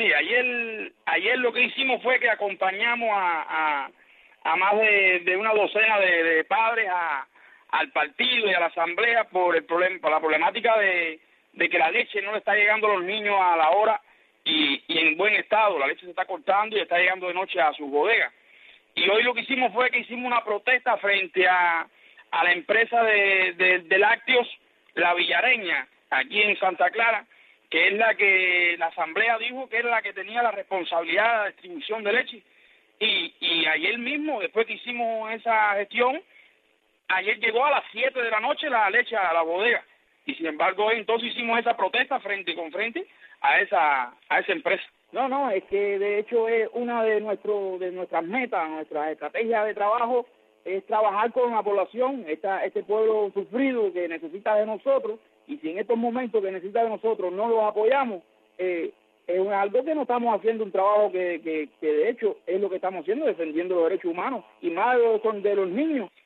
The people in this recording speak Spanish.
Sí, ayer lo que hicimos fue que acompañamos a más de una docena de padres al partido y a la asamblea por la problemática de que la leche no le está llegando a los niños a la hora y en buen estado. La leche se está cortando y está llegando de noche a sus bodegas. Y hoy lo que hicimos fue que hicimos una protesta frente a la empresa de lácteos La Villareña, aquí en Santa Clara, que es la que la asamblea dijo que era la que tenía la responsabilidad de la distribución de leche. Y ayer mismo, después que hicimos esa gestión, ayer llegó a las 7 de la noche la leche a la bodega. Y sin embargo, hoy entonces hicimos esa protesta frente a esa empresa. No, es que de hecho es una de nuestras metas, nuestra estrategia de trabajo es trabajar con la población, este pueblo sufrido que necesita de nosotros, y si en estos momentos que necesita de nosotros no los apoyamos, es algo que no estamos haciendo un trabajo que de hecho es lo que estamos haciendo, defendiendo los derechos humanos, y más de los niños.